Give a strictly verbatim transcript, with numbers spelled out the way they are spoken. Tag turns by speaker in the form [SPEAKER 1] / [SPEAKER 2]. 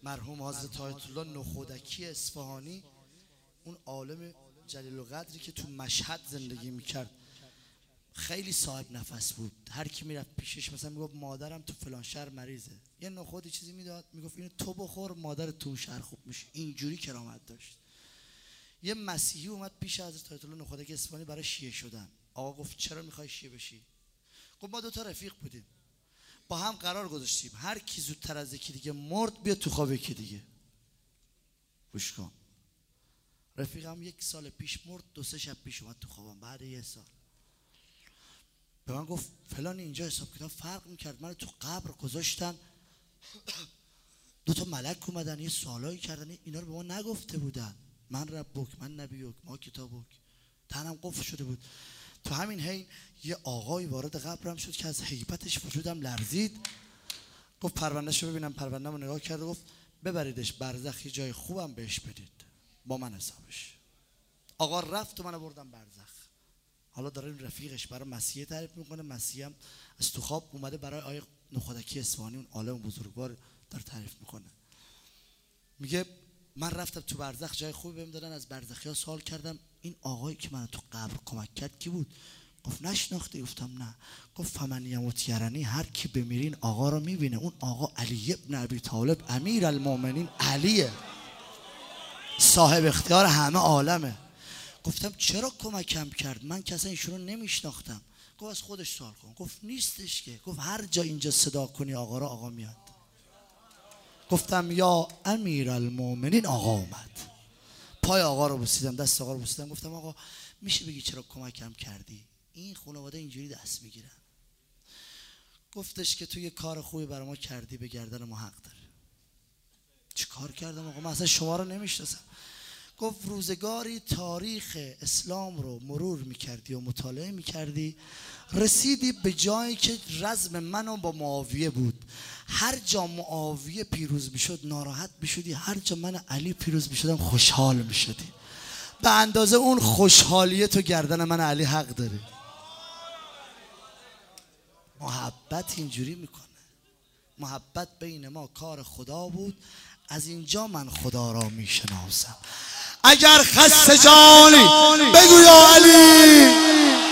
[SPEAKER 1] مرحوم حضرت آیت الله نخودکی اصفهانی، اون عالم جلیل القدری که تو مشهد زندگی میکرد، خیلی صاحب نفس بود. هر کی میرفت پیشش مثلا میگفت مادرم تو فلان شهر مریضه، یه نخودی چیزی میداد میگفت اینو تو بخور مادر تو شهر خوب میشه. اینجوری کرامت داشت. یه مسیحی اومد پیش حضرت آیت الله نخودکی اصفهانی برای شیعه شدن. آقا گفت چرا میخوای شیعه بشی؟ گفت ما دو تا رفیق بودیم، با هم قرار گذاشتیم هر کی زودتر از یکی دیگه مرد بیاد تو خواب یکی دیگه. گوش کن، رفیقم یک سال پیش مرد، دو سه شب پیش اومد تو خوابم بعد یه سال. به من گفت فلان اینجا حساب کتاب فرق میکرد، من تو قبر گذاشتن، دو تا ملک اومدن یه سوالایی کردن، اینا رو به ما نگفته بودن. من ربک من نبیک ما کتابک. تنم قفل شده بود. تو همین حین یه آقای وارد قبرم شد که از هیبتش وجودم لرزید. گفت پروندهشو ببینم. پروندهمو نگاه کرد و گفت ببریدش برزخ، یه جای خوبم بهش بدید، با من حسابش. آقا رفت و منو بردم برزخ. حالا داره این رفیقش برای مسیح تعریف میکنه، مسیح هم از تو خواب اومده برای آیه نخودکی اصفهانی اون عالم بزرگوار داره تعریف میکنه. میگه من رفتم تو برزخ، جای خوبی بهم دادن، از برزخی ها سوال کردم این آقایی که من تو قبر کمک کرد کی بود؟ گفت نشناختی؟ گفتم نه. گفت فمن یموت یرنی، هر کی بمیرین آقا رو میبینه. اون آقا علی ابن ابی طالب امیر المؤمنین علیه، صاحب اختیار همه عالمه. گفتم چرا کمکم کرد؟ من که اصلا ایشونو نمیشناختم. گفت از خودش سوال کن. گفت نیستش که. گفت هر جا اینجا صدا کنی آقا رو، آقا میاد. گفتم یا امیر المؤمنین، آقا اومد. پای آقا رو بوسیدم، دست آقا رو بوسیدم. گفتم آقا میشه بگی چرا کمکم کردی؟ این خانواده اینجوری دست میگیرن. گفتش که تو یه کار خوبی برای ما کردی، به گردن ما حق داره. چه کار کردم آقا؟ من اصلا شما رو نمیشناسم. گفت روزگاری تاریخ اسلام رو مرور میکردی و مطالعه میکردی، رسیدی به جایی که رزم من با معاویه بود. هر جا معاویه پیروز میشد ناراحت میشدی، هر جا من علی پیروز میشدم خوشحال میشدی. به اندازه اون خوشحالیه تو گردن من علی حق داری. محبت اینجوری میکنه. محبت بین ما کار خدا بود، از اینجا من خدا را میشناسم. اگر خسته جانی بگو یا علی.